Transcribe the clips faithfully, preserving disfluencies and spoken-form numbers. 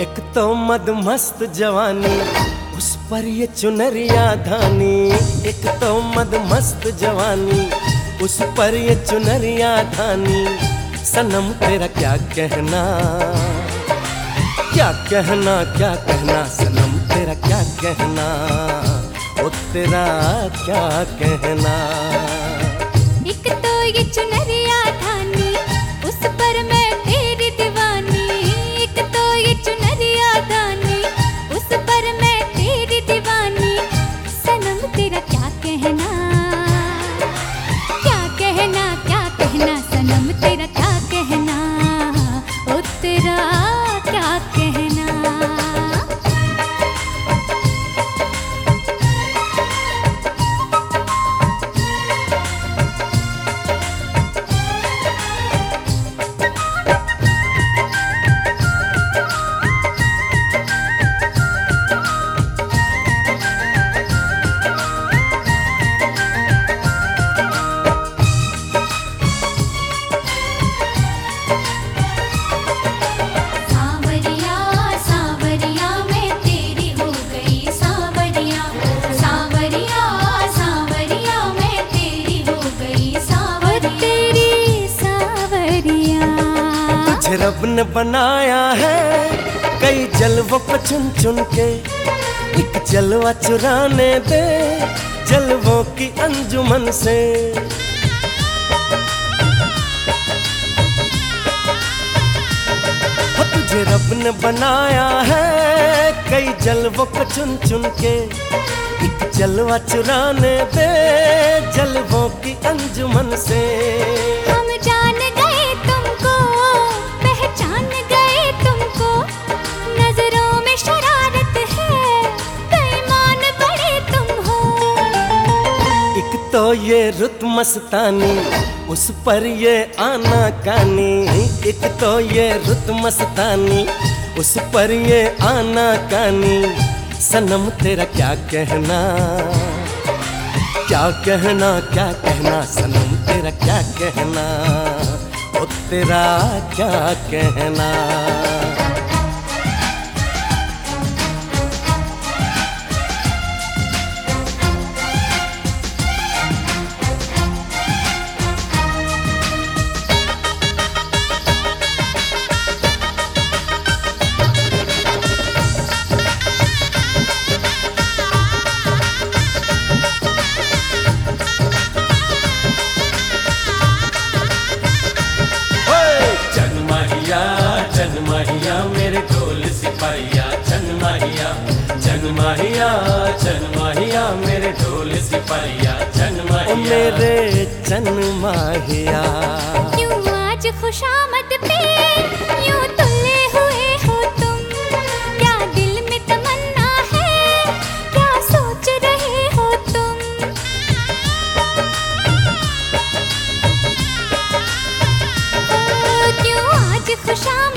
एक तो मदमस्त जवानी, उस पर ये चुनरिया धानी। एक तो मदमस्त जवानी, उस पर ये चुनरिया धानी। सनम तेरा क्या कहना, क्या कहना, क्या कहना, सनम तेरा क्या कहना, ओ तेरा क्या कहना। एक तो ये चुनरिया धानी, उस पर मैं तेरी दीवानी। एक तो ये चुनरिया धानी, उस पर मैं तेरी दीवानी। सनम तेरा क्या कहना, क्या कहना, क्या कहना, सनम तेरा क्या कहना, ओ तेरा क्या कहना। रब ने बनाया है कई जलवों को चुन चुन के, एक जलवा चुराने दे जलवों की अंजुमन से। हो तुझे रब ने बनाया है कई जलवों को चुन चुन के, एक जलवा चुराने दे जलवों की अंजुमन से। हम जान गए तुमको, पहचान गए तुमको, नजरों में शरारत है, बेईमान बड़े तुम हो। एक तो ये रुत मस्तानी, उस पर ये आना कानी। एक तो ये रुत मस्तानी, उस पर ये आना कानी। सनम तेरा क्या कहना, क्या कहना, क्या कहना, सनम तेरा क्या कहना, ओ तेरा क्या कहना। चन माहिया मेरे ढोल सिपाहिया, चन माहिया, चन माहिया, चन माहिया मेरे ढोल सिपाहिया, चन माहिया, ओ मेरे चन माहिया। क्यों आज खुशामद पे यूं तुले हुए हो तुम, क्या दिल में तमन्ना है, क्या सोच रहे हो तुम। क्यों आज खुशामद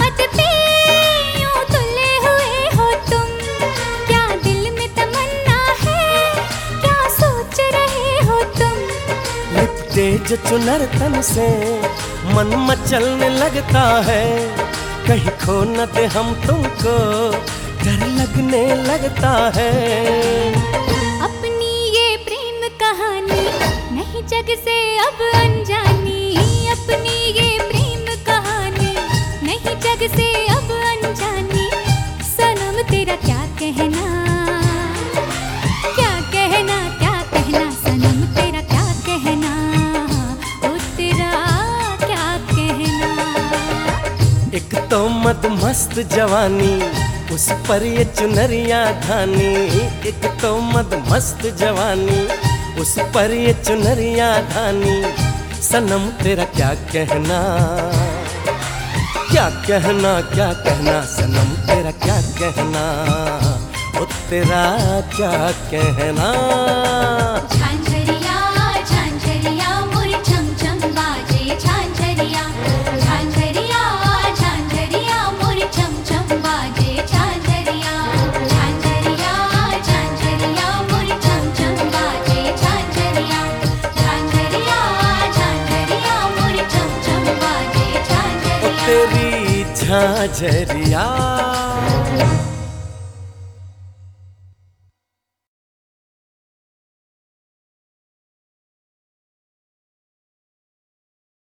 जो चुनर तन से मन मचलने लगता है, कहीं खो न दे हम तुमको डर लगने लगता है। अपनी ये प्रेम कहानी नहीं जग से अब अनजानी, अपनी ये प्रेम कहानी नहीं जग से अब अनजानी। सनम तेरा क्या कहना, क्या कहना, क्या कहना, सनम तेरा क्या कहना, एक तो मदमस्त जवानी, उस पर ये चुनरिया धानी। एक तो मदमस्त जवानी, उस पर ये चुनरिया धानी। सनम तेरा क्या कहना, क्या कहना, क्या कहना, सनम तेरा क्या कहना, ओ तेरा क्या कहना। झांझरिया झांझरिया मोरे छम छम बाजे, झांझरिया झांझरिया झांझरिया मोरे छम छम बाजे, झांझरिया झांझरिया झांझरिया मोरे छम छम बाजे, झांझरिया झांझरिया झांझरिया मोरे छम छम बाजे, झांझरिया। ओ तेरी झांझरिया।